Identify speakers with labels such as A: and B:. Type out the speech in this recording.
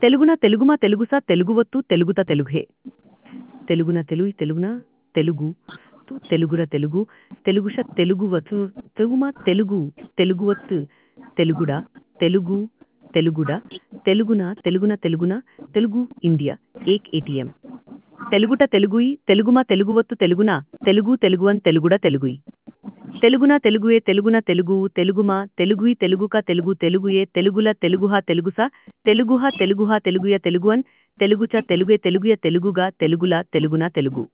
A: తెలుగున తెలుగుమ తెలుగుస తెలుగువత్తు తెలుగుత తెలుగే తెలుగున తెలుగు తెలుగున తెలుగు తు తెలుగుర తెలుగు తెలుగుష తెలుగువతు తెలుగుమ తెలుగు తెలుగువత్తు తెలుగుడ తెలుగు తెలుగుడ తెలుగున తెలుగున తెలుగున తెలుగు ఇండియా ఏక్ ఏటీఎం తెలుగుట తెలుగుయి తెలుగుమ తెలుగువత్తు తెలుగున తెలుగు తెలుగువన్ తెలుగుడ తెలుగుయి తెలుగున తెలుగుయే తెలుగున తెలుగు తెలుగుమ తెలుగుయి తెలుగుక తెలుగు తెలుగుయే తెలుగుల తెలుగుహ తెలుగుస తెలుగుహ తెలుగుహ తెలుగుయ తెలుగువన్ తెలుగుచ తెలుగే తెలుగుయ తెలుగుగా తెలుగుల తెలుగున తెలుగు